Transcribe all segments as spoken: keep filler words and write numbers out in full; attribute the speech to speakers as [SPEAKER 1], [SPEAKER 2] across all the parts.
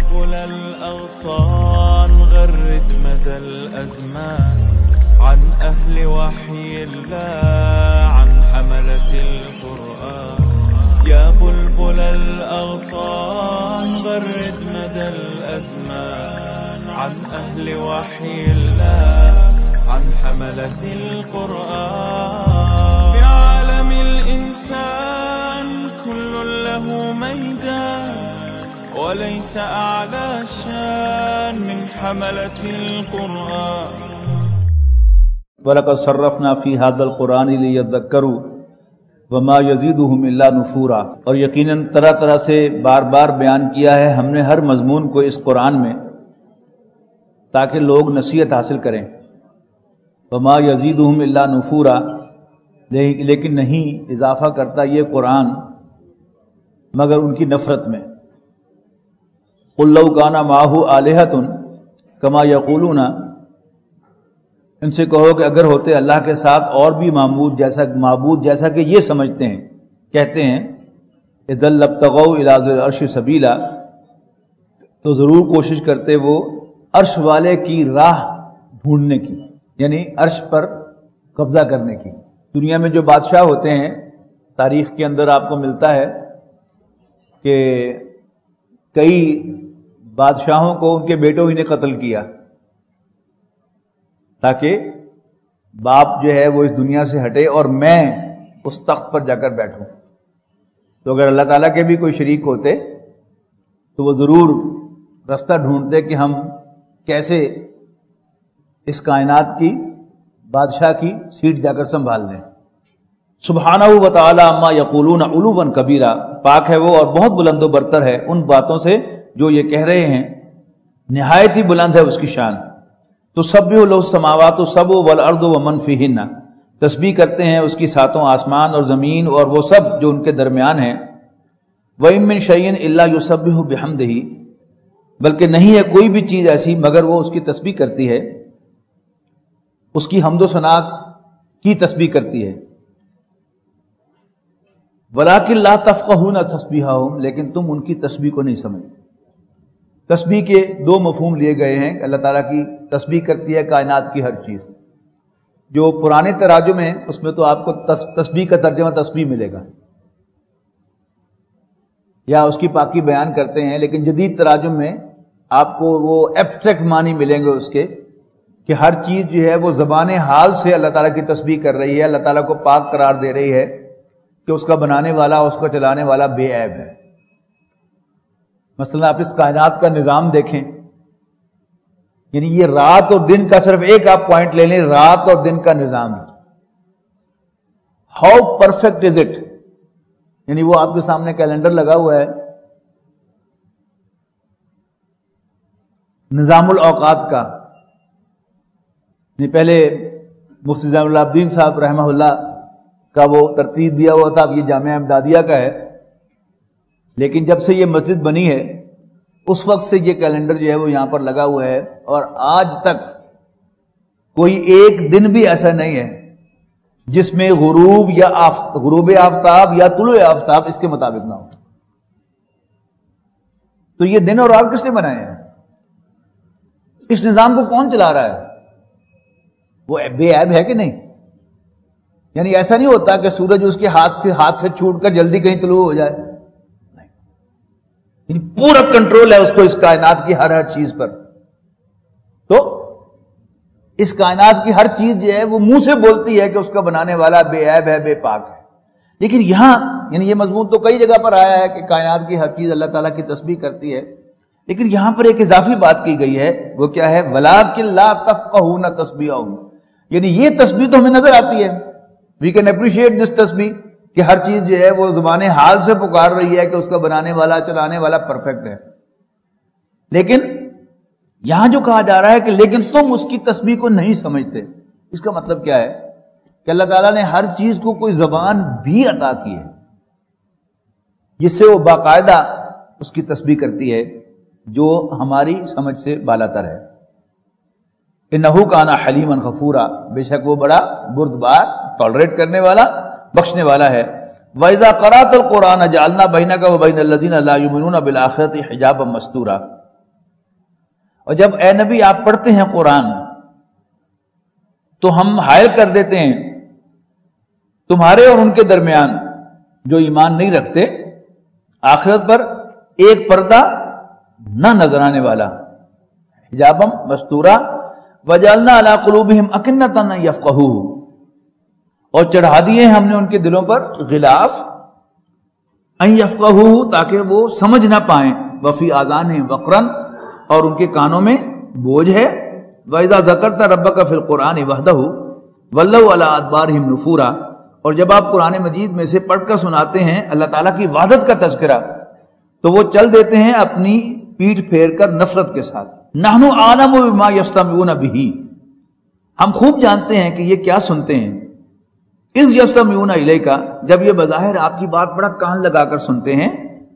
[SPEAKER 1] بلبل الأغصان غرد مدى الأزمان عن أهل وحي الله عن حملة القرآن. يا بلبل الأغصان غرد مدى الأزمان عن أهل وحي الله عن حملة القرآن. في عالم الإنسان كل له ميدان وليس أعلى الشان من حملة القرآن.
[SPEAKER 2] وَلَقَدْ صَرَّفْنَا فِي هَذَا الْقُرْآنِ لِيَذَّكَّرُوا وَمَا يَزِيدُهُمْ إِلَّا نُفُورًا. اور یقیناً طرح طرح سے بار بار بیان کیا ہے ہم نے ہر مضمون کو اس قرآن میں تاکہ لوگ نصیحت حاصل کریں. وَمَا يَزِيدُهُمْ إِلَّا نُفُورًا، لیکن نہیں اضافہ کرتا یہ قرآن مگر ان کی نفرت میں. قُلْ لَوْ كَانَ مَعَهُ آلِهَةٌ كَمَا يَقُولُونَ، ان سے کہو کہ اگر ہوتے اللہ کے ساتھ اور بھی معبود جیسا معبود جیسا کہ یہ سمجھتے ہیں کہتے ہیں، اذا لابتغوا الى ذی العرش سبیلا، تو ضرور کوشش کرتے وہ عرش والے کی راہ ڈھونڈنے کی، یعنی عرش پر قبضہ کرنے کی. دنیا میں جو بادشاہ ہوتے ہیں تاریخ کے اندر آپ کو ملتا ہے کہ کئی بادشاہوں کو ان کے بیٹوں ہی نے قتل کیا تاکہ باپ جو ہے وہ اس دنیا سے ہٹے اور میں اس تخت پر جا کر بیٹھوں. تو اگر اللہ تعالیٰ کے بھی کوئی شریک ہوتے تو وہ ضرور رستہ ڈھونڈتے کہ ہم کیسے اس کائنات کی بادشاہ کی سیٹ جا کر سنبھال لیں. سبحانہ و تعالی عما یقولون علوا کبیرا، پاک ہے وہ اور بہت بلند و برتر ہے ان باتوں سے جو یہ کہہ رہے ہیں، نہایت ہی بلند ہے اس کی شان. تسبح له السماوات السبع والارض ومن فیہن، تسبیح کرتے ہیں اس کی ساتوں آسمان اور زمین اور وہ سب جو ان کے درمیان ہیں. وَإِن مِّن شَيْءٍ إِلَّا يُسَبِّحُ بِحَمْدِهِ، بلکہ نہیں ہے کوئی بھی چیز ایسی مگر وہ اس کی تسبیح کرتی ہے، اس کی حمد و ثنا کی تسبیح کرتی ہے. وَلَٰكِن لَّا تَفْقَهُونَ تَسْبِيحَهُمْ، لیکن تم ان کی تسبیح کو نہیں سمجھتے. تسبیح کے دو مفہوم لیے گئے ہیں. اللہ تعالیٰ کی تسبیح کرتی ہے کائنات کی ہر چیز. جو پرانے تراجم ہیں اس میں تو آپ کو تسبیح کا ترجمہ تسبیح ملے گا یا اس کی پاکی بیان کرتے ہیں، لیکن جدید تراجم میں آپ کو وہ ایبسٹریکٹ معنی ملیں گے اس کے کہ ہر چیز جو ہے وہ زبان حال سے اللہ تعالیٰ کی تسبیح کر رہی ہے، اللہ تعالیٰ کو پاک قرار دے رہی ہے کہ اس کا بنانے والا اس کا چلانے والا بے عیب ہے. مثلا آپ اس کائنات کا نظام دیکھیں، یعنی یہ رات اور دن کا صرف ایک آپ پوائنٹ لے لیں، رات اور دن کا نظام، ہاؤ پرفیکٹ از اٹ. یعنی وہ آپ کے سامنے کیلنڈر لگا ہوا ہے نظام الاوقات کا. پہلے مفتی زین اللہ الدین صاحب رحمہ اللہ کا وہ ترتیب دیا ہوا تھا، اب یہ جامعہ امدادیہ کا ہے، لیکن جب سے یہ مسجد بنی ہے اس وقت سے یہ کیلنڈر جو ہے وہ یہاں پر لگا ہوا ہے، اور آج تک کوئی ایک دن بھی ایسا نہیں ہے جس میں غروب یا آفت غروب آفتاب یا طلوع آفتاب اس کے مطابق نہ ہو. تو یہ دن اور رات کس نے بنائے ہیں؟ اس نظام کو کون چلا رہا ہے؟ وہ بے عیب ہے کہ نہیں؟ یعنی ایسا نہیں ہوتا کہ سورج اس کے ہاتھ سے ہاتھ سے چھوٹ کر جلدی کہیں طلوع ہو جائے، پورا کنٹرول ہے اس کو اس کائنات کی ہر ہر چیز پر. تو اس کائنات کی ہر چیز جو ہے وہ منہ سے بولتی ہے کہ اس کا بنانے والا بے عیب ہے، بے پاک ہے. لیکن یہاں یعنی یہ مضمون تو کئی جگہ پر آیا ہے کہ کائنات کی ہر چیز اللہ تعالیٰ کی تسبیح کرتی ہے، لیکن یہاں پر ایک اضافی بات کی گئی ہے، وہ کیا ہے؟ وَلَٰكِن لَّا تَفْقَهُونَ تَسْبِيحَهُمْ. یعنی یہ تسبیح تو ہمیں نظر آتی ہے، وی کین اپریشیٹ دس تسبیح کہ ہر چیز جو ہے وہ زبان حال سے پکار رہی ہے کہ اس کا بنانے والا چلانے والا پرفیکٹ ہے. لیکن یہاں جو کہا جا رہا ہے کہ لیکن تم اس کی تسبیح کو نہیں سمجھتے، اس کا مطلب کیا ہے؟ کہ اللہ تعالیٰ نے ہر چیز کو کوئی زبان بھی عطا کی ہے جس سے وہ باقاعدہ اس کی تسبیح کرتی ہے جو ہماری سمجھ سے بالاتر ہے. انہو کانا حلیما غفورا، بے شک وہ بڑا بردبار، ٹالریٹ کرنے والا، بخشنے والا ہے. وَإِذَا قَرَأْتَ الْقُرْآنَ جَعَلْنَا بَيْنَكَ وَبَيْنَ الَّذِينَ لَا يُؤْمِنُونَ بِالْآخِرَةِ حِجَابًا مَسْتُورًا. اور جب اے نبی آپ پڑھتے ہیں قرآن تو ہم حائل کر دیتے ہیں تمہارے اور ان کے درمیان جو ایمان نہیں رکھتے آخرت پر ایک پردہ نہ نظر آنے والا، حجابم مستورا وجعلنا علی قلوبہم اکنۃ ان یفقہوہ، اور چڑھا دیے ہم نے ان کے دلوں پر غلاف ان یفقہوہ تاکہ وہ سمجھ نہ پائیں، وفی آذانہم وقرن اور ان کے کانوں میں بوجھ ہے، وَإِذَا ذَكَرْتَ رَبَّكَ فِي الْقُرْآنِ وَحْدَهُ وَلَّوْا عَلَىٰ أَدْبَارِهِمْ نُفُورًا، اور جب آپ قرآن مجید میں سے پڑھ کر سناتے ہیں اللہ تعالیٰ کی وحدت کا تذکرہ تو وہ چل دیتے ہیں اپنی پیٹھ پھیر کر نفرت کے ساتھ۔ نحن اعلم بما یستمعون به، ہم خوب جانتے ہیں کہ یہ کیا سنتے ہیں، اذ یستمعون الیک، جب یہ بظاہر آپ کی بات بڑا کان لگا کر سنتے ہیں،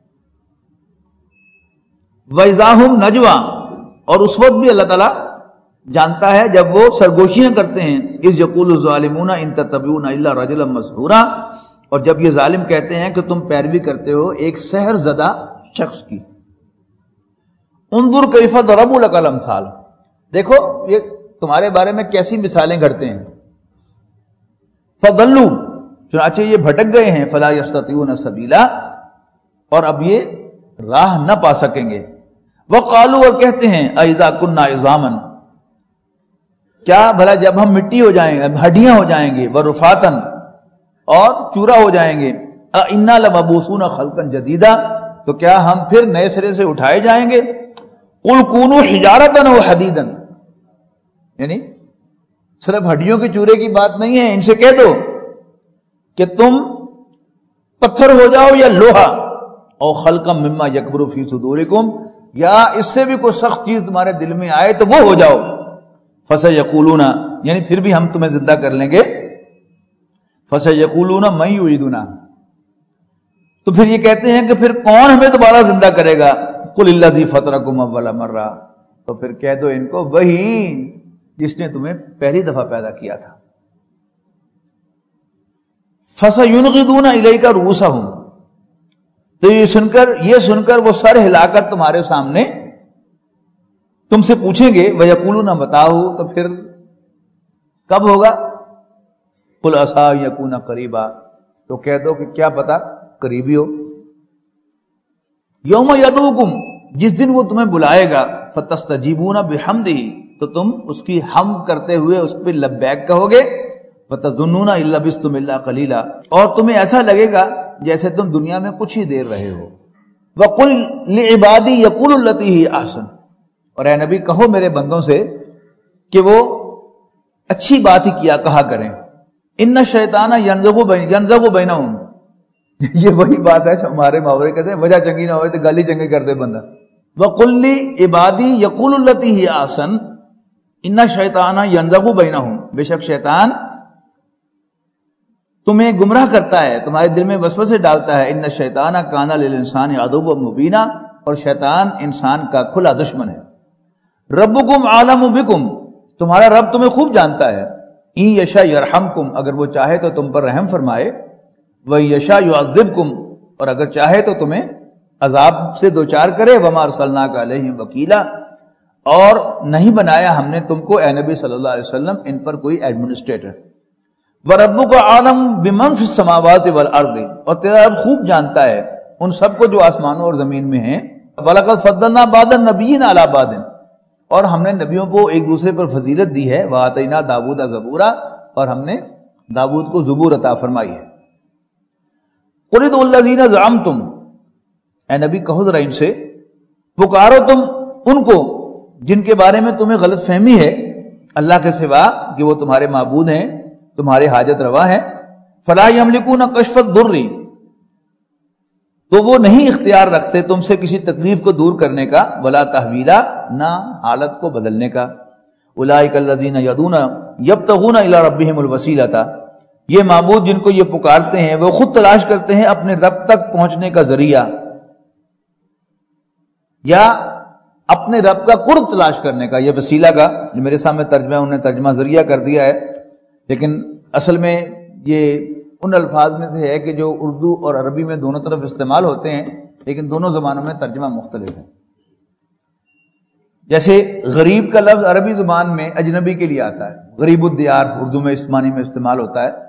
[SPEAKER 2] وَإِذَا هُمْ نَجْوَىٰ، اور اس وقت بھی اللہ تعالیٰ جانتا ہے جب وہ سرگوشیاں کرتے ہیں، اذ یقول الظالمون ان تتبعون الا رجلا مسحورا، اور جب یہ ظالم کہتے ہیں کہ تم پیروی کرتے ہو ایک سحر زدہ شخص کی۔ انظر کیف ضربوا لک الامثال، دیکھو یہ تمہارے بارے میں کیسی مثالیں گھڑتے ہیں، فضلوا، چنانچہ یہ بھٹک گئے ہیں، فلا یستطیعون سبیلا، اور اب یہ راہ نہ پا سکیں گے، وقالوا، اور کہتے ہیں، اذا كنا عظاما، کیا بھلا جب ہم مٹی ہو جائیں گے، ہڈیاں ہو جائیں گے، ورفاتن، اور چورا ہو جائیں گے، انا لمبعوثون خلقا جدیدا، تو کیا ہم پھر نئے سرے سے اٹھائے جائیں گے، قل کونوا حجارۃ او حدیدا، یعنی صرف ہڈیوں کے چورے کی بات نہیں ہے، ان سے کہہ دو کہ تم پتھر ہو جاؤ یا لوہا، او خلقا مما یکبر فی صدورکم، یا اس سے بھی کوئی سخت چیز تمہارے دل میں آئے تو وہ ہو جاؤ، فسیقولون، یعنی پھر بھی ہم تمہیں زندہ کر لیں گے، فسیقولون من یعیدنا، تو پھر یہ کہتے ہیں کہ پھر کون ہمیں دوبارہ زندہ کرے گا، قل الذی فطرکم اول مرہ، تو پھر کہہ دو ان کو وہی جس نے تمہیں پہلی دفعہ پیدا کیا تھا، فسینغضون الیک رؤوسہم، تو یہ سن کر یہ سن کر وہ سر ہلا کر تمہارے سامنے تم سے پوچھیں گے، وَيَقُولُونَ مَتَاهُ، تو پھر کب ہوگا، قُلْ عَسَىٰ يَكُونَ قَرِيبًا، تو کہہ دو کہ کیا پتا قریبی ہو، یوم یدعوکم، جس دن وہ تمہیں بلائے گا، فَتَسْتَجِیبُونَ بِحَمْدِهِ، تو تم اس کی حمد کرتے ہوئے اس پہ لبیک کہو گے، فَتَظُنُّونَ إِن لَبِثْتُمْ إِلَّا قَلِيلًا، اور تمہیں ایسا لگے گا جیسے تم دنیا میں کچھ ہی دیر رہے ہو، وَقُلْ لِعِبَادِي يَقُولُوا الَّتِي هِيَ أَحْسَنُ، اور اے نبی کہو میرے بندوں سے کہ وہ اچھی بات ہی کیا کہا کریں، ان الشیطان ینزغ بین ینزغ بینہم، یہ وہی بات ہے جو ہمارے محاورے کہتے ہیں وجہ چنگی نہ ہوئے تو گالی چنگی کر دے بندہ، وَقُلْ لِعِبَادِي يَقُولُوا الَّتِي هِيَ أَحْسَنُ ان الشیطان ینزغ بینہم، بے شک شیطان تمہیں گمراہ کرتا ہے، تمہارے دل میں وسوسے ڈالتا ہے، ان الشیطان کان للانسان عدوا مبینا، اور شیطان انسان کا کھلا دشمن ہے، ربکم عالم بکم، تمہارا رب تمہیں خوب جانتا ہے، ان یشاء یرحمکم، اگر وہ چاہے تو تم پر رحم فرمائے، و یشاء یعذبکم، اور اگر چاہے تو تمہیں عذاب سے دوچار کرے، وما ارسلناک علیہم وکیلا، اور نہیں بنایا ہم نے تم کو اے نبی صلی اللہ علیہ وسلم ان پر کوئی ایڈمنسٹریٹر، وَرَبُّكَ عَالَمُ بِمَنْ فِي السَّمَاوَاتِ وَالْأَرْضِ، اور تیرا رب خوب جانتا ہے ان سب کو جو آسمانوں اور زمین میں ہیں، وَلَقَدْ فَضَّلْنَا بَعْضَ النَّبِيِّينَ عَلَىٰ بَعْضٍ، اور ہم نے نبیوں کو ایک دوسرے پر فضیلت دی ہے، وَآتَيْنَا دَاوُودَ زَبُورًا، اور ہم نے داؤد کو زبور عطا فرمائی ہے، قُلِ ادْعُوا الَّذِينَ زَعَمْتُمْ، اے نبی کہو ذرا ان سے پکارو تم ان کو جن کے بارے میں تمہیں غلط فہمی ہے اللہ کے سوا کہ وہ تمہارے معبود ہیں، تمہارے حاجت روا ہے، فلا یملکون کشف الضر، تو وہ نہیں اختیار رکھتے تم سے کسی تکلیف کو دور کرنے کا، ولا تحویلا، نہ حالت کو بدلنے کا، اولئک الذین یدعون یبتغون الی ربہم الوسیلۃ، یہ معبود جن کو یہ پکارتے ہیں وہ خود تلاش کرتے ہیں اپنے رب تک پہنچنے کا ذریعہ، یا اپنے رب کا قرب تلاش کرنے کا، یہ وسیلہ کا جو میرے سامنے ترجمہ انہوں نے ترجمہ ذریعہ کر دیا ہے، لیکن اصل میں یہ ان الفاظ میں سے ہے کہ جو اردو اور عربی میں دونوں طرف استعمال ہوتے ہیں، لیکن دونوں زبانوں میں ترجمہ مختلف ہے۔ جیسے غریب کا لفظ عربی زبان میں اجنبی کے لیے آتا ہے، غریب الدیار اردو میں اس معنی میں استعمال ہوتا ہے،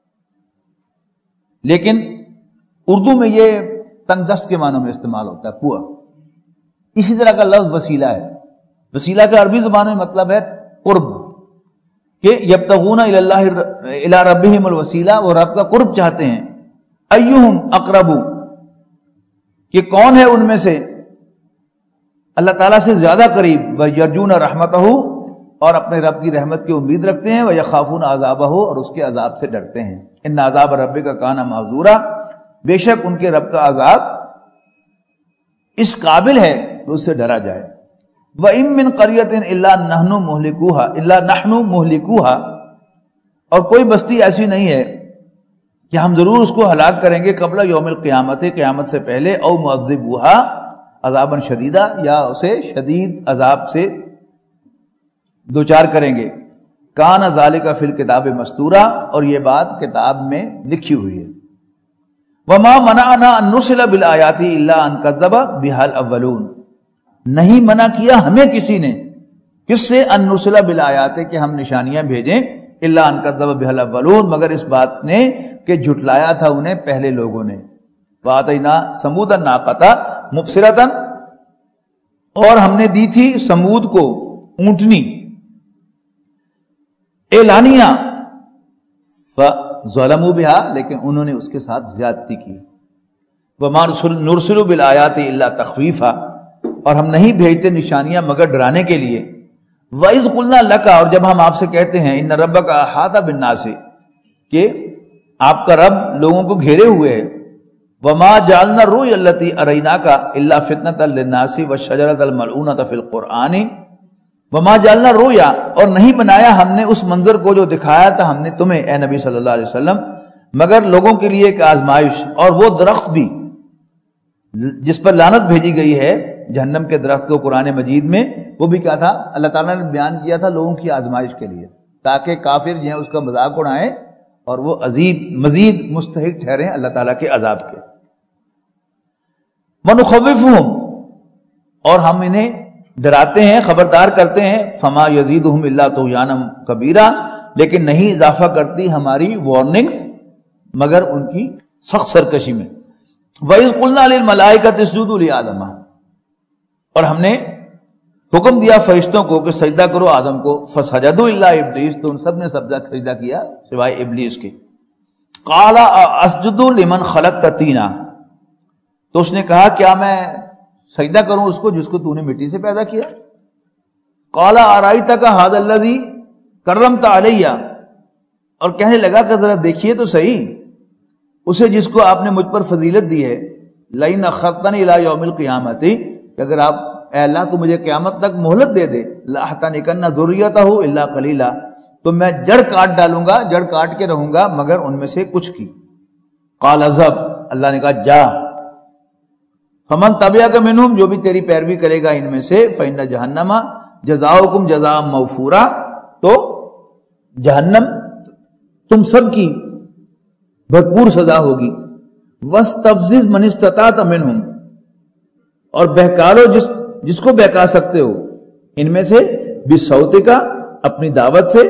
[SPEAKER 2] لیکن اردو میں یہ تنگ دست کے معنوں میں استعمال ہوتا ہے، پور۔ اسی طرح کا لفظ وسیلہ ہے، وسیلہ کا عربی زبان میں مطلب ہے قرب، کہ یبتغون الی اللہ الی ربہم الوسیلہ، وہ رب کا قرب چاہتے ہیں، ایہم اقرب، کہ کون ہے ان میں سے اللہ تعالیٰ سے زیادہ قریب، وَيَرْجُونَ رَحْمَتَهُ، اور اپنے رب کی رحمت کی امید رکھتے ہیں، وَيَخَافُونَ عَذَابَهُ، اور اس کے عذاب سے ڈرتے ہیں، ان عذاب ربک کان محذورا، بے شک ان کے رب کا عذاب اس قابل ہے کہ اس سے ڈرا جائے۔ وَإِن مِّن قَرْيَةٍ إِلَّا نَحْنُ مُهْلِكُوهَا إِلَّا نَحْنُ مُهْلِكُوهَا، اور کوئی بستی ایسی نہیں ہے کہ ہم ضرور اس کو ہلاک کریں گے قبل یوم القیامت، قیامت سے پہلے، او معذبوها عذابا شدیدہ، یا اسے شدید عذاب سے دوچار کریں گے۔ کان ذالک فی الکتاب مستورا، اور یہ بات کتاب میں لکھی ہوئی ہے۔ وما منعنا ان نرسل بالآیات الا ان کذب بها الاولون، نہیں منع کیا ہمیں کسی نے، کس سے؟ ان نرسل بالآیات، کہ ہم نشانیاں بھیجیں، الا ان کذب بها الاولون، مگر اس بات نے کہ جھٹلایا تھا انہیں پہلے لوگوں نے۔ وآتینا ثمود الناقۃ مبصرۃ، اور ہم نے دی تھی سمود کو اونٹنی اعلانیہ، فظلموا بها، لیکن انہوں نے اس کے ساتھ زیادتی کی۔ وما نرسل بالآیات الا تخویفا، اور ہم نہیں بھیجتے نشانیاں مگر ڈرانے کے لیے۔ وَإِذْ قُلْنَا لَكَ، اور جب ہم آپ سے کہتے ہیں، إِنَّ رَبَّكَ أَحَاطَ بِالنَّاسِ، کہ آپ کا رب لوگوں کو گھیرے ہوئے ہے۔ وَمَا جَعَلْنَا الرُّؤْيَا الَّتِي أَرَيْنَاكَ إِلَّا فِتْنَةً لِلنَّاسِ وَالشَّجَرَةَ الْمَلْعُونَةَ فِي الْقُرْآنِ وَمَا جَعَلْنَا الرُّؤْيَا، اور نہیں بنایا ہم نے اس منظر کو جو دکھایا تھا ہم نے تمہیں اے نبی صلی اللہ علیہ وسلم، مگر لوگوں کے لیے ایک آزمائش۔ اور وہ درخت بھی جس پر لعنت بھیجی گئی ہے، جہنم کے درخت کو قرآن مجید میں، وہ بھی کیا تھا؟ اللہ تعالیٰ نے بیان کیا تھا لوگوں کی آزمائش کے لیے، تاکہ کافر جو ہیں اس کا مذاق اڑائیں اور وہ عذاب مزید مستحق ٹھہریں اللہ تعالیٰ کے عذاب کے۔ وَنُخَوِّفُهُمْ، اور ہم انہیں ڈراتے ہیں، خبردار کرتے ہیں، فما یزیدہم الا طغیانا کبیرا، لیکن نہیں اضافہ کرتی ہماری وارننگز مگر ان کی سخت سرکشی میں۔ وَإِذْ قُلْنَا لِلْمَلَائِكَةِ اسْجُدُوا لِآدَمَ، اور ہم نے حکم دیا فرشتوں کو کہ سجدہ کرو آدم کو، فسجدوا الا ابلیس، تو ان سب نے سجدہ کیا سوائے ابلیس کے۔ قال اسجد لمن خلقت طینا، تو اس نے کہا کیا میں سجدہ کروں اس کو جس کو تو نے مٹی سے پیدا کیا؟ قال ارایتک ھذا الذی کرمت علی، اور کہنے لگا کہ ذرا دیکھیے تو صحیح اسے جس کو آپ نے مجھ پر فضیلت دی ہے، لئن اخرتنی الی یوم القیامۃ، کہ اگر آپ اے اللہ تو مجھے قیامت تک مہلت دے دے، لاحتنکن ذریتہ الا قلیلا، تو میں جڑ کاٹ ڈالوں گا، جڑ کاٹ کے رہوں گا مگر ان میں سے کچھ کی۔ قال اذهب، اللہ نے کہا جا، فمن تبعک منہم، جو بھی تیری پیروی کرے گا ان میں سے، فإن جہنم جزاؤکم جزاء موفورا، تو جہنم تم سب کی بھرپور سزا ہوگی۔ واستفزز من استطعت منہم، اور بہکالو جس جس کو بہکا سکتے ہو ان میں سے، بصوتک، اپنی دعوت سے،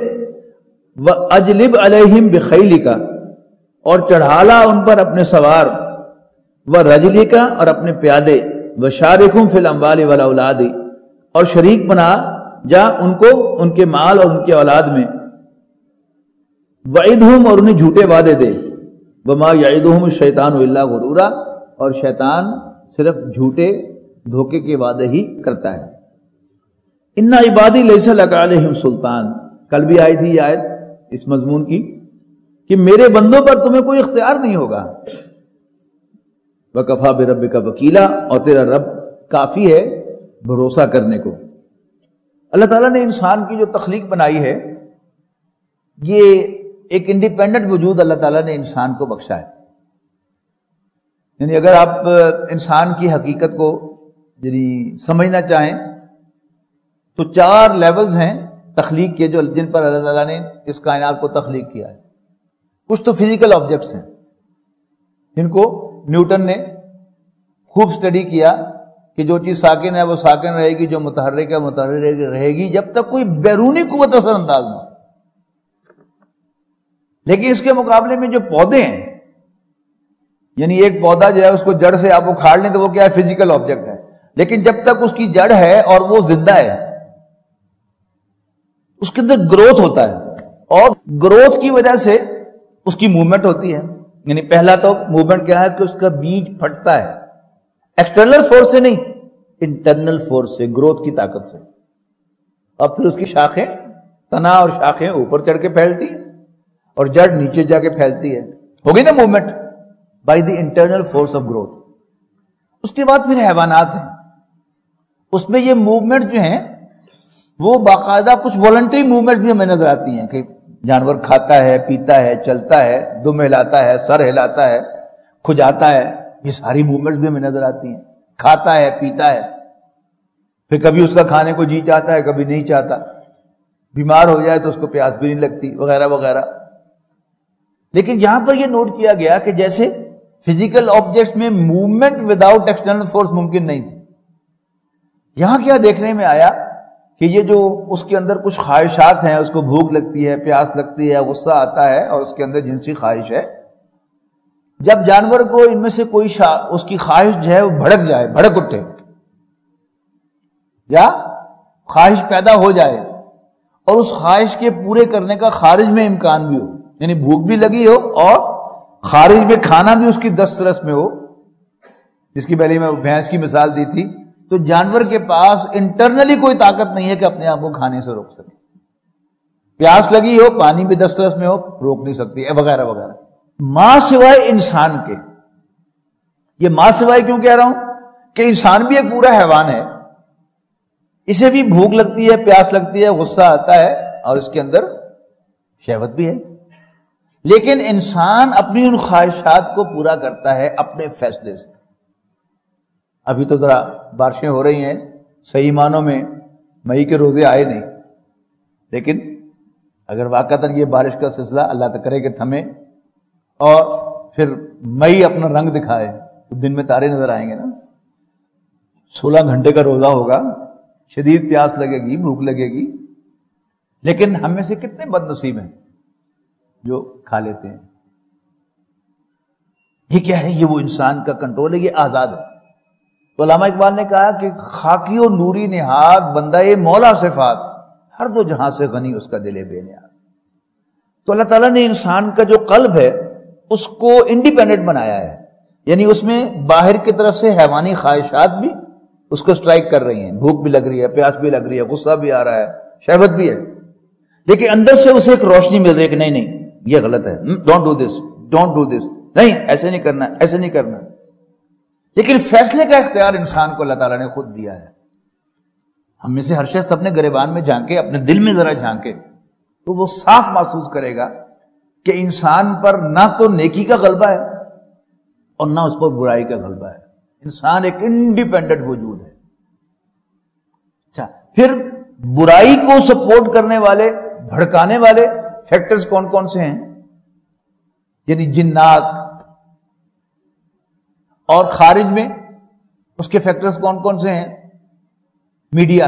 [SPEAKER 2] واجلب علیہم بخیلک، اور چڑھالا ان پر اپنے سوار، ورجلک، اور اپنے پیادے، وشارکہم فی الاموال والاولاد، اور شریک بنا جا ان کو ان کے مال اور ان کے اولاد میں، وعدہم، اور انہیں جھوٹے وعدے دے، وما یعدہم الشیطان الا غرورا، اور شیطان صرف جھوٹے دھوکے کے وعدے ہی کرتا ہے۔ ان عبادی لیس لک علیہم سلطان، کل بھی آئی تھی یہ آیت اس مضمون کی کہ میرے بندوں پر تمہیں کوئی اختیار نہیں ہوگا۔ وکفا بربک وکیلا، اور تیرا رب کافی ہے بھروسہ کرنے کو۔ اللہ تعالیٰ نے انسان کی جو تخلیق بنائی ہے، یہ ایک انڈیپینڈنٹ وجود اللہ تعالیٰ نے انسان کو بخشا ہے۔ یعنی اگر آپ انسان کی حقیقت کو یعنی سمجھنا چاہیں تو چار لیولز ہیں تخلیق کے جو جن پر اللہ تعالیٰ نے اس کائنات کو تخلیق کیا ہے۔ کچھ تو فزیکل آبجیکٹس ہیں جن کو نیوٹن نے خوب سٹڈی کیا کہ جو چیز ساکن ہے وہ ساکن رہے گی، جو متحرک ہے متحرک رہے گی، جب تک کوئی بیرونی قوت اثر انداز نہ ہو۔ لیکن اس کے مقابلے میں جو پودے ہیں، یعنی ایک پودا جو ہے اس کو جڑ سے آپ اکھاڑ لیں تو وہ کیا ہے؟ فزیکل آبجیکٹ ہے، لیکن جب تک اس کی جڑ ہے اور وہ زندہ ہے اس کے اندر گروتھ ہوتا ہے، اور گروتھ کی وجہ سے اس کی موومنٹ ہوتی ہے۔ یعنی پہلا تو موومنٹ کیا ہے کہ اس کا بیج پھٹتا ہے، ایکسٹرنل فورس سے نہیں، انٹرنل فورس سے، گروتھ کی طاقت سے، اور پھر اس کی شاخیں، تنا اور شاخیں اوپر چڑھ کے پھیلتی ہیں اور جڑ نیچے جا کے پھیلتی ہے، ہو گئی نا movement by the internal force of growth. اس کے بعد پھر حیوانات ہیں، اس میں یہ موومنٹ جو ہیں وہ باقاعدہ کچھ والنٹری موومنٹ بھی ہمیں نظر آتی ہیں کہ جانور کھاتا ہے، پیتا ہے، چلتا ہے، دم ہلاتا ہے، سر ہلاتا ہے، کھجاتا ہے، یہ ساری موومنٹس بھی ہمیں نظر آتی ہیں۔ کھاتا ہے، پیتا ہے، پھر کبھی اس کا کھانے کو جی چاہتا ہے، کبھی نہیں چاہتا، بیمار ہو جائے تو اس کو پیاس بھی نہیں لگتی، وغیرہ وغیرہ۔ لیکن یہاں پر یہ نوٹ کیا گیا کہ جیسے فزیکل آبجیکٹس میں موومنٹ وداؤٹ ایکسٹرنل فورس ممکن نہیں تھی، یہاں کیا دیکھنے میں آیا کہ یہ جو اس کے اندر کچھ خواہشات ہیں، اس کو بھوک لگتی ہے، پیاس لگتی ہے، غصہ آتا ہے، اور اس کے اندر جنسی خواہش ہے، جب جانور کو ان میں سے کوئی شا... اس کی خواہش جو ہے وہ بھڑک جائے، بھڑک اٹھے، یا خواہش پیدا ہو جائے اور اس خواہش کے پورے کرنے کا خارج میں امکان بھی ہو، یعنی بھوک بھی لگی ہو اور خارج میں کھانا بھی اس کی دست رس میں ہو، جس کی پہلے میں بھینس کی مثال دی تھی، تو جانور کے پاس انٹرنلی کوئی طاقت نہیں ہے کہ اپنے آپ کو کھانے سے روک سکے، پیاس لگی ہو، پانی بھی دست رس میں ہو، روک نہیں سکتی ہے، وغیرہ وغیرہ۔ ماں سوائے انسان کے، یہ ماں سوائے کیوں کہہ رہا ہوں کہ انسان بھی ایک پورا حیوان ہے، اسے بھی بھوک لگتی ہے، پیاس لگتی ہے، غصہ آتا ہے، اور اس کے اندر شہوت بھی ہے، لیکن انسان اپنی ان خواہشات کو پورا کرتا ہے اپنے فیصلے سے۔ ابھی تو ذرا بارشیں ہو رہی ہیں، صحیح معنوں میں مئی کے روزے آئے نہیں، لیکن اگر واقعتاً یہ بارش کا سلسلہ اللہ تعالیٰ کرے کہ تھمے اور پھر مئی اپنا رنگ دکھائے تو دن میں تارے نظر آئیں گے نا، سولہ گھنٹے کا روزہ ہوگا، شدید پیاس لگے گی، بھوک لگے گی، لیکن ہم میں سے کتنے بد نصیب ہیں جو کھا لیتے ہیں۔ یہ کیا ہے؟ یہ وہ انسان کا کنٹرول ہے، یہ آزاد ہے۔ تو علامہ اقبال نے کہا کہ خاکی و نوری نہاد بندہ مولا صفات، ہر دو جہاں سے غنی اس کا دل بے نیاز۔ تو اللہ تعالیٰ نے انسان کا جو قلب ہے اس کو انڈیپینڈنٹ بنایا ہے، یعنی اس میں باہر کی طرف سے حیوانی خواہشات بھی اس کو سٹرائک کر رہی ہیں، بھوک بھی لگ رہی ہے، پیاس بھی لگ رہی ہے، غصہ بھی آ رہا ہے، شہوت بھی ہے، لیکن اندر سے اسے ایک روشنی مل رہی ہے کہ نہیں نہیں یہ غلط ہے، don't do this, don't do this, نہیں ایسے نہیں کرنا، ایسے نہیں کرنا۔ لیکن فیصلے کا اختیار انسان کو اللہ تعالیٰ نے خود دیا ہے۔ ہم میں سے ہر شخص اپنے گریبان میں جھانکے، اپنے دل میں ذرا جھانکے تو وہ صاف محسوس کرے گا کہ انسان پر نہ تو نیکی کا غلبہ ہے اور نہ اس پر برائی کا غلبہ ہے، انسان ایک انڈیپینڈنٹ وجود ہے۔ اچھا، پھر برائی کو سپورٹ کرنے والے، بھڑکانے والے فیکٹرز کون کون سے ہیں؟ یعنی جنات، اور خارج میں اس کے فیکٹرز کون کون سے ہیں؟ میڈیا،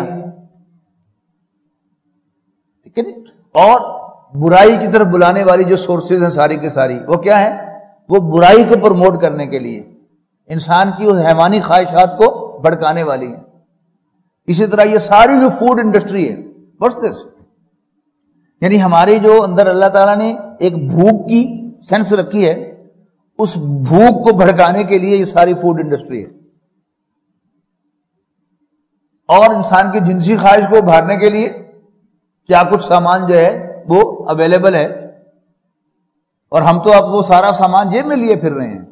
[SPEAKER 2] ٹھیک ہے، اور برائی کی طرف بلانے والی جو سورسز ہیں ساری کی ساری، وہ کیا ہے؟ وہ برائی کو پروموٹ کرنے کے لیے انسان کی اس حیوانی خواہشات کو بھڑکانے والی ہیں۔ اسی طرح یہ ساری جو فوڈ انڈسٹری ہے، واٹس دس، یعنی ہماری جو اندر اللہ تعالیٰ نے ایک بھوک کی سینس رکھی ہے، اس بھوک کو بھڑکانے کے لیے یہ ساری فوڈ انڈسٹری ہے، اور انسان کی جنسی خواہش کو ابھارنے کے لیے کیا کچھ سامان جو ہے وہ اویلیبل ہے، اور ہم تو اب وہ سارا سامان جیب میں لیے پھر رہے ہیں۔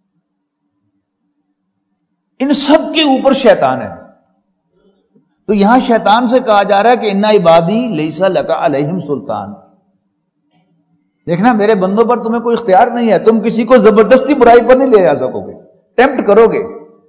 [SPEAKER 2] ان سب کے اوپر شیطان ہے۔ تو یہاں شیطان سے کہا جا رہا ہے کہ انا عبادی لیسا لکا علیہم سلطان، دیکھنا میرے بندوں پر تمہیں کوئی اختیار نہیں ہے، تم کسی کو زبردستی برائی پر نہیں لے جا سکو گے، ٹیمپٹ کرو گے،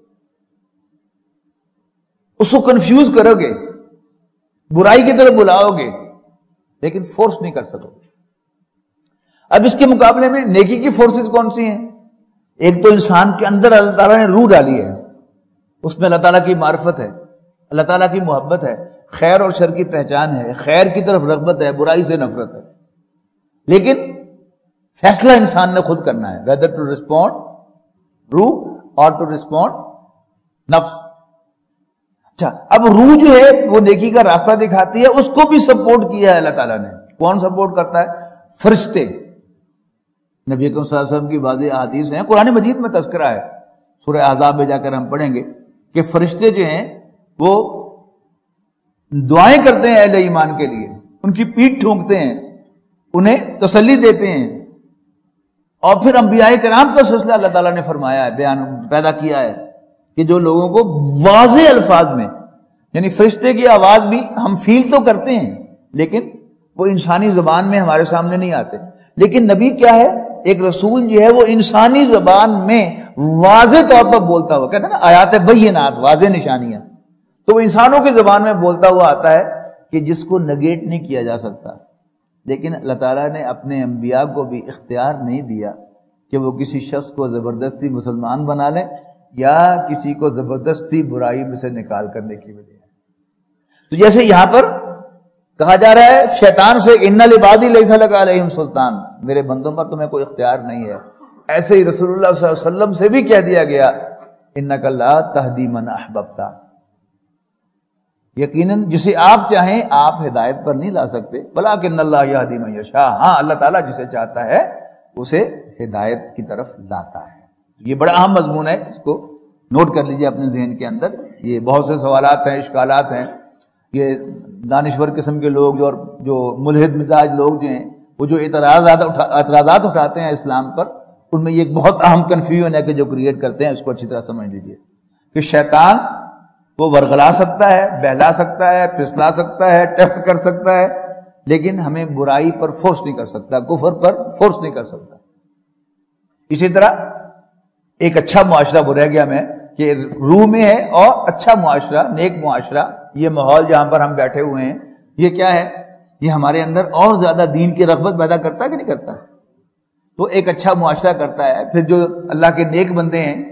[SPEAKER 2] اس کو کنفیوز کرو گے، برائی کی طرف بلاؤ گے، لیکن فورس نہیں کر سکو گے۔ اب اس کے مقابلے میں نیکی کی فورسز کون سی ہیں؟ ایک تو انسان کے اندر اللہ تعالیٰ نے روح ڈالی ہے، اس میں اللہ تعالیٰ کی معرفت ہے، اللہ تعالیٰ کی محبت ہے، خیر اور شر کی پہچان ہے، خیر کی طرف رغبت ہے، برائی سے نفرت ہے. لیکن فیصلہ انسان نے خود کرنا ہے، whether to respond روح اور ٹو ریسپونڈ نفس. اچھا، اب روح جو ہے وہ نیکی کا راستہ دکھاتی ہے، اس کو بھی سپورٹ کیا ہے اللہ تعالیٰ نے. کون سپورٹ کرتا ہے؟ فرشتے. نبی اکرم صلی اللہ علیہ وسلم کی بعض احادیث ہیں، قرآن مجید میں تذکرہ ہے، سورہ احزاب میں جا کر ہم پڑھیں گے کہ فرشتے جو ہیں وہ دعائیں کرتے ہیں اہل ایمان کے لیے، ان کی پیٹھ ٹھونکتے ہیں، انہیں تسلی دیتے ہیں. اور پھر انبیاء کرام کا سلسلہ اللہ تعالیٰ نے فرمایا ہے، بیان پیدا کیا ہے کہ جو لوگوں کو واضح الفاظ میں، یعنی فرشتے کی آواز بھی ہم فیل تو کرتے ہیں لیکن وہ انسانی زبان میں ہمارے سامنے نہیں آتے. لیکن نبی کیا ہے؟ ایک رسول جو ہے وہ انسانی زبان میں واضح طور پر بولتا ہوا، کہتے ہیں نا آیات بینات، واضح نشانیاں، تو وہ انسانوں کی زبان میں بولتا ہوا آتا ہے کہ جس کو نگیٹ نہیں کیا جا سکتا. لیکن اللہ تعالیٰ نے اپنے انبیاء کو بھی اختیار نہیں دیا کہ وہ کسی شخص کو زبردستی مسلمان بنا لیں یا کسی کو زبردستی برائی میں سے نکال کر نیکی میں دیں. تو جیسے یہاں پر کہا جا رہا ہے شیطان سے ان لعبادی لیس لک علیہم سلطان، میرے بندوں پر تمہیں کوئی اختیار نہیں ہے. ایسے ہی رسول اللہ صلی اللہ علیہ وسلم سے بھی کہہ دیا گیا انک لا تہدی من احببت، یقیناً جسے آپ چاہیں آپ ہدایت پر نہیں لا سکتے، ولکن اللہ یہدی من یشاء، ہاں اللہ تعالیٰ جسے چاہتا ہے اسے ہدایت کی طرف لاتا ہے. یہ بڑا اہم مضمون ہے، اس کو نوٹ کر لیجئے اپنے ذہن کے اندر. یہ بہت سے سوالات ہیں، اشکالات ہیں. یہ دانشور قسم کے لوگ جو اور جو ملحد مزاج لوگ جو ہیں وہ جو اعتراضات اٹھا اعتراضات اٹھاتے ہیں اسلام پر، ان میں یہ ایک بہت اہم کنفیوژن ہے کہ جو کریٹ کرتے ہیں، اس کو اچھی طرح سمجھ لیجئے کہ شیطان وہ ورغلا سکتا ہے، بہلا سکتا ہے، پھسلا سکتا ہے، ٹیمپٹ کر سکتا ہے، لیکن ہمیں برائی پر فورس نہیں کر سکتا، کفر پر فورس نہیں کر سکتا. اسی طرح ایک اچھا معاشرہ وہ رہ گیا میں کہ روح میں ہے، اور اچھا معاشرہ، نیک معاشرہ، یہ ماحول جہاں پر ہم بیٹھے ہوئے ہیں، یہ کیا ہے؟ یہ ہمارے اندر اور زیادہ دین کی رغبت پیدا کرتا ہے کہ نہیں کرتا؟ تو ایک اچھا معاشرہ کرتا ہے. پھر جو اللہ کے نیک بندے ہیں،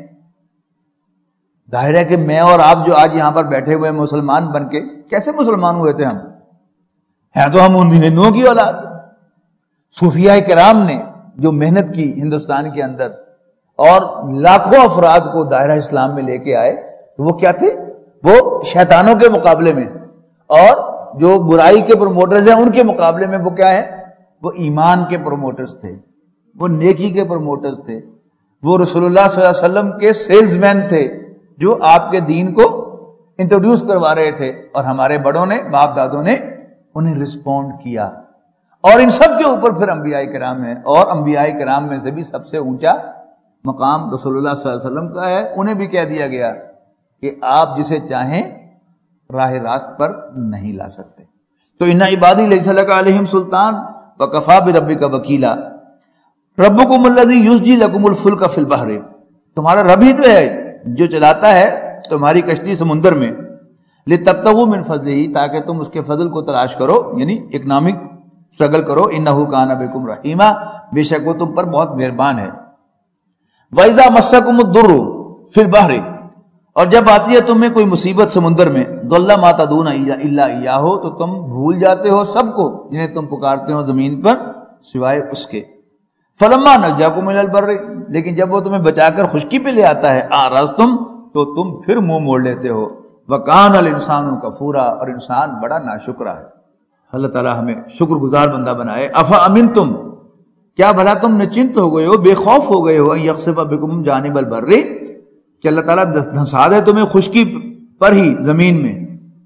[SPEAKER 2] ظاہر ہے کہ میں اور آپ جو آج یہاں پر بیٹھے ہوئے مسلمان بن کے، کیسے مسلمان ہوئے تھے؟ ہم ہیں تو ہم ان ہندوؤں کی اولاد. صوفیاء کرام نے جو محنت کی ہندوستان کے اندر اور لاکھوں افراد کو دائرہ اسلام میں لے کے آئے، تو وہ کیا تھے؟ وہ شیطانوں کے مقابلے میں، اور جو برائی کے پروموٹرز ہیں ان کے مقابلے میں وہ کیا ہے؟ وہ ایمان کے پروموٹرز تھے، وہ نیکی کے پروموٹرز تھے، وہ رسول اللہ صلی اللہ علیہ وسلم کے سیلز مین تھے جو آپ کے دین کو انٹروڈیوس کروا رہے تھے. اور ہمارے بڑوں نے، باپ دادوں نے انہیں رسپونڈ کیا. اور ان سب کے اوپر پھر انبیاء کرام ہیں، اور انبیاء کرام میں سے بھی سب سے اونچا مقام رسول اللہ صلی اللہ علیہ وسلم کا ہے. انہیں بھی کہہ دیا گیا کہ آپ جسے چاہیں راہ راست پر نہیں لا سکتے. تو ان عبادی لیس لک علیہم سلطان وکفی بربک وکیلا ربکم الذی یسجی لکم الفلک فی البحر، تمہارا رب ہی تو ہے جو چلاتا ہے تمہاری کشتی سمندر میں، لتبتغوا من فضلہ، تاکہ تم اس کے فضل کو تلاش کرو، یعنی اکنامک اسٹرگل کرو. انہ کان بکم رحیما، بے شک وہ تم پر بہت مہربان ہے. وَإِذَا مَسَّكُمُ الضُّرُّ فِي الْبَحْرِ، اور جب آتی ہے تمہیں کوئی مصیبت سمندر میں، ضَلَّ مَا تَدْعُونَ إِلَّا إِيَّاهُ، تو تم بھول جاتے ہو سب کو جنہیں تم پکارتے ہو زمین پر سوائے اس کے. فَلَمَّا نَجَّاكُمْ إِلَى الْبَرِّ، لیکن جب وہ تمہیں بچا کر خشکی پہ لے آتا ہے، أَعْرَضْتُمْ، تو تم پھر منہ موڑ لیتے ہو. وَكَانَ الْإِنسَانُ كَفُورًا، اور انسان بڑا ناشکرا ہے. اللہ تعالی ہمیں شکر گزار بندہ بنائے. أَفَأَمِنْتُمْ، کیا بھلا تم نچنت ہو گئے ہو، بے خوف ہو گئے ہو، ان یخسف بکم جانب البر، کہ اللہ تعالیٰ دھنسا دے تمہیں خشکی پر ہی زمین میں،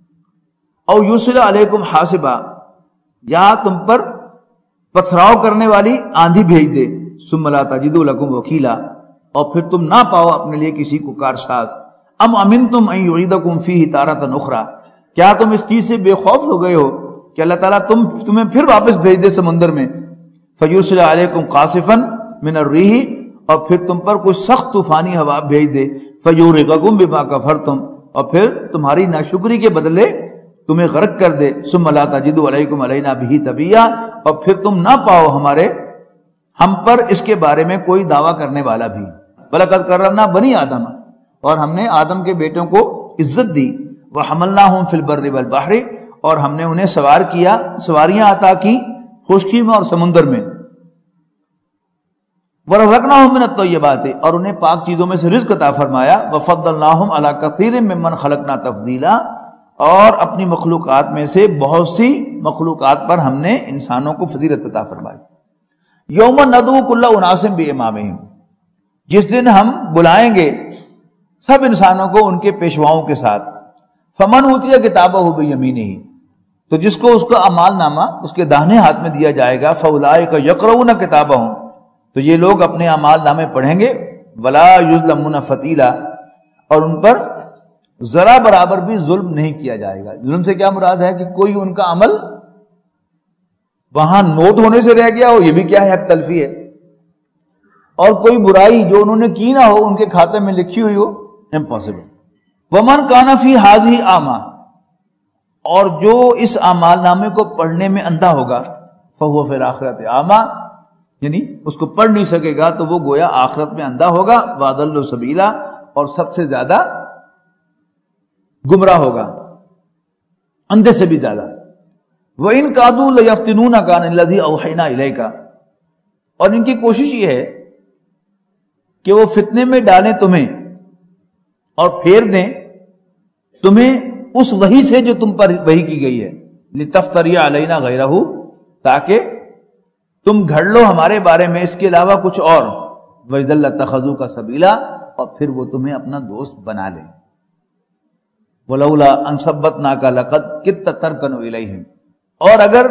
[SPEAKER 2] او یرسل علیکم حاصبا، یا تم پر پتھراؤ کرنے والی آندھی بھیج دے، ثم لا تجدوا لکم وکیلا، اور پھر تم نہ پاؤ اپنے لیے کسی کو کارساز. ام امنتم ان یعیدکم فیہ تارۃ اخری، کیا تم اس چیز سے بے خوف ہو گئے ہو کہ اللہ تعالیٰ تم تمہیں پھر واپس بھیج دے سمندر میں. فیرسل علیکم قاصفا من الریح، اور پھر تم پر کوئی سخت طوفانی ہوا بھیج دے. فیغرقکم بما کفرتم، اور پھر تمہاری ناشکری کے بدلے تمہیں غرق کر دے. ثم لا تجدوا علیکم علینا بہ تبیا، اور پھر تم نہ پاؤ ہمارے ہم پر اس کے بارے میں کوئی دعویٰ کرنے والا بھی. وَلَقَدْ كَرَّمْنَا بَنِي آدَمَ، اور ہم نے آدم کے بیٹوں کو عزت دی. وحملناہم فی البر والبحر، اور ہم نے انہیں سوار کیا، سواریاں عطا کی خشکی میں اور سمندر میں. ورزقناہم من الطیبات، اور انہیں پاک چیزوں میں سے رزق عطا فرمایا. وفضلناہم علی کثیر ممن خلقنا تفضیلا، اور اپنی مخلوقات میں سے بہت سی مخلوقات پر ہم نے انسانوں کو فضیلت عطا فرمائی. یوم ندعو کل اناس بامامہم، جس دن ہم بلائیں گے سب انسانوں کو ان کے پیشواؤں کے ساتھ. فمن اوتی کتابہ بیمینہ، تو جس کو اس کا اعمال نامہ اس کے داہنے ہاتھ میں دیا جائے گا. فاولئک یقرؤون کتابہم، تو یہ لوگ اپنے اعمال نامے پڑھیں گے. ولا یظلمون فتیلا، اور ان پر ذرا برابر بھی ظلم نہیں کیا جائے گا. ظلم سے کیا مراد ہے کہ کوئی ان کا عمل وہاں نوٹ ہونے سے رہ گیا ہو، یہ بھی کیا ہے، حق تلفی ہے. اور کوئی برائی جو انہوں نے کی نہ ہو ان کے کھاتے میں لکھی ہوئی ہو، امپاسبل. ومن کان فی ہذہ اعمی، اور جو اس اعمال نامے کو پڑھنے میں اندھا ہوگا، فہو فی الآخرۃ اعمی، یعنی اس کو پڑھ نہیں سکے گا تو وہ گویا آخرت میں اندھا ہوگا. واضل سبیلا، اور سب سے زیادہ گمراہ ہوگا، اندھے سے بھی زیادہ. وَإِن كَادُوا لَيَفْتِنُونَكَ عَنِ الَّذِي أَوْحَيْنَا إِلَيْكَ، اور ان کی کوشش یہ ہے کہ وہ فتنے میں ڈالیں تمہیں اور پھیر دیں تمہیں اس وحی سے جو تم پر وحی کی گئی ہے. لِتَفْتَرِيَ عَلَيْنَا غَيْرَهُ، تاکہ تم گھڑ لو ہمارے بارے میں اس کے علاوہ کچھ اور. وَإِذًا لَاتَّخَذُوكَ سَبِيلًا، اور پھر وہ تمہیں اپنا دوست بنا لیں. وَلَوْلَا أَن ثَبَّتْنَاكَ لَقَدْ كِدتَّ تَرْكَنُ إِلَيْهِمْ، اور اگر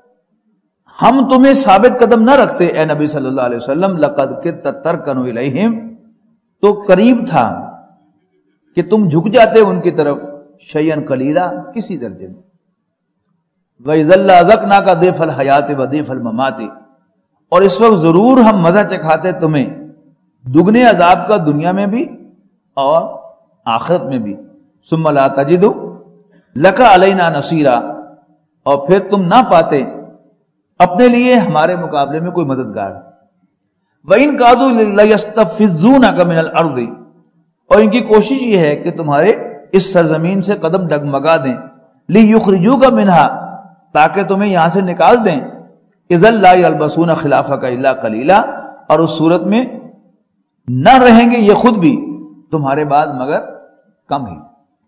[SPEAKER 2] ہم تمہیں ثابت قدم نہ رکھتے اے نبی صلی اللہ علیہ وسلم، لَقَدْ كِدتَّ تَرْكَنُ إِلَيْهِمْ، تو قریب تھا کہ تم جھک جاتے ان کی طرف. شیئن قلیلا، کسی درجے میں. وَإِذًا لَأَذَقْنَاكَ ضِعْفَ الْحَيَاةِ وَضِعْفَ الْمَمَاتِ، اور اس وقت ضرور ہم مزہ چکھاتے تمہیں دگنے عذاب کا دنیا میں بھی اور آخرت میں بھی. ثُمَّ لَا تَجِدُ لَكَ عَلَيْنَا نَصِيرًا، اور پھر تم نہ پاتے اپنے لیے ہمارے مقابلے میں کوئی مددگار. وَإِن كَادُوا لَيَسْتَفِزُّونَكَ مِنَ الْأَرْضِ، اور ان کی کوشش یہ ہے کہ تمہارے اس سرزمین سے قدم ڈگمگا دیں. لِيُخْرِجُوكَ مِنْهَا، تاکہ تمہیں یہاں سے نکال دیں. اِذًا لَا يَلْبَسُونَ خِلَافَكَ إِلَّا قَلِيلًا، اور اس صورت میں نہ رہیں گے یہ خود بھی تمہارے بعد مگر کم ہی.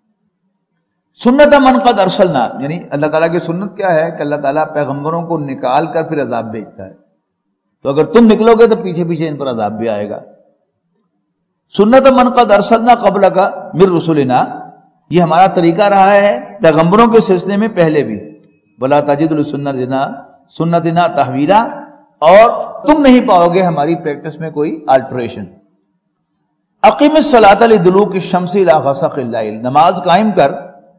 [SPEAKER 2] سنت من قد ارسلنا، یعنی اللہ تعالیٰ کی سنت کیا ہے کہ اللہ تعالیٰ پیغمبروں کو نکال کر پھر عذاب بھیجتا ہے. تو اگر تم نکلو گے تو پیچھے پیچھے ان پر عذاب بھی آئے گا. سنت من قد ارسلنا قبلک من رسلنا، یہ ہمارا طریقہ رہا ہے پیغمبروں کے سلسلے میں پہلے بھی. ولا تجد لسنتنا سنتنا تحویلا، اور تم نہیں پاؤ گے ہماری پریکٹس میں کوئی آلٹریشن. اقیم الصلاۃ لدلوک الشمس الی غسق اللیل، نماز قائم کر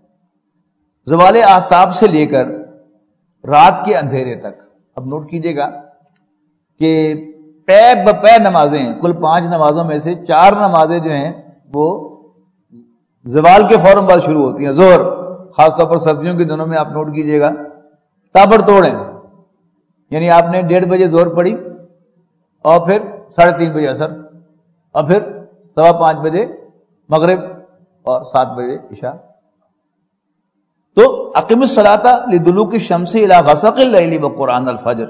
[SPEAKER 2] زوال آفتاب سے لے کر رات کے اندھیرے تک. اب نوٹ کیجئے گا کہ پے بپے نمازیں ہیں، کل پانچ نمازوں میں سے چار نمازیں جو ہیں وہ زوال کے فوراً بعد شروع ہوتی ہیں. ظہر خاص طور پر سردیوں کے دنوں میں آپ نوٹ کیجئے گا تابڑ توڑیں، یعنی آپ نے ڈیڑھ بجے ظہر پڑھی اور پھر ساڑھے تین بجے عصر، اور پھر سوا پانچ بجے مغرب اور سات بجے عشاء. تو اقیم الصلاۃ لدلوک الشمس الی غسق اللیل وقرآن الفجر،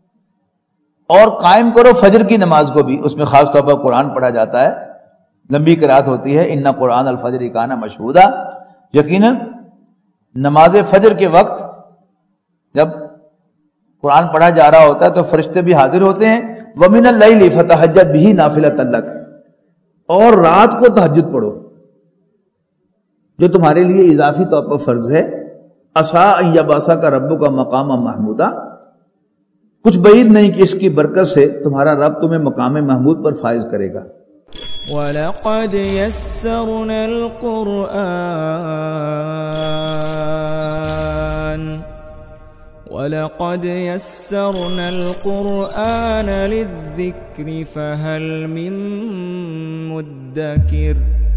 [SPEAKER 2] اور قائم کرو فجر کی نماز کو بھی، اس میں خاص طور پر قرآن پڑھا جاتا ہے، لمبی قرات ہوتی ہے. ان قرآن الفجر کان مشہودا، یقیناً نماز فجر کے وقت جب قرآن پڑھا جا رہا ہوتا ہے تو فرشتے بھی حاضر ہوتے ہیں. ومن اللیل فتہجد بہ نافلۃ لک، اور رات کو تہجد پڑھو جو تمہارے لیے اضافی طور پر فرض ہے. عسیٰ ان یبعثک ربک مقاما محمودا، کچھ بعید نہیں کہ اس کی برکت سے تمہارا رب تمہیں مقام محمود پر فائز کرے گا.
[SPEAKER 1] وَلَقَدْ يَسَّرْنَا الْقُرْآنَ وَلَقَدْ يَسَّرْنَا الْقُرْآنَ لِلذِّكْرِ فَهَلْ مِن مُّدَّكِرٍ